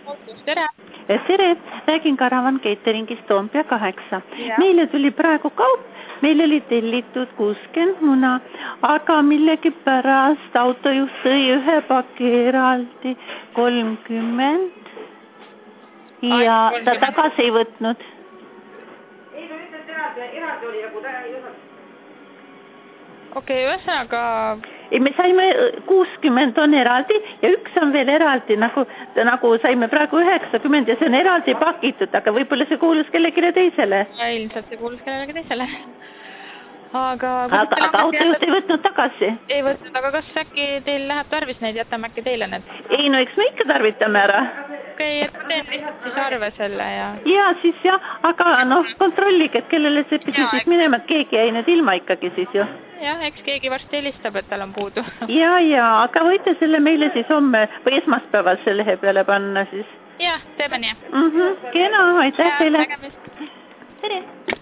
tere! Tere, räägin Caravan Cateringist Toompea 8. Ja. Meile tuli praegu kaup, meil oli tellitud 60 muna, aga millegipärast autojuht tõi ühe paki eraldi 30 ja ta tagasi ei võtnud. Ei, ta ütles eraldi oli, nagu ta ei osanud. Okei, ühesõnaga... Ei, me saime 60 on eraldi ja üks on veel eraldi, nagu saime praegu 90 ja see on eraldi pakitud, aga võib-olla see kuulus kellelegi teisele. Ja ilmselt see kuulus kellelegi teisele. Aga autojuht ei võtnud tagasi. Ei võtnud, aga kas äkki teil läheb tarvis neid, jätame äkki teile need? Ei, no eks me ikka tarvitame ära. Okei, et teen lihtsalt siis arve selle ja... Ja siis jah, aga kontrollige, et kellele see pidi siis minema, et keegi jäi nüüd ilma ikkagi siis ju. Jah, eks keegi varsti helistab, et tal on puudu. Ja, aga võite selle meile siis homme või esmaspäeval selle lehe peale panna siis? Jah, teeme nii. Kena, aitäh teile. Nägemist. Tere!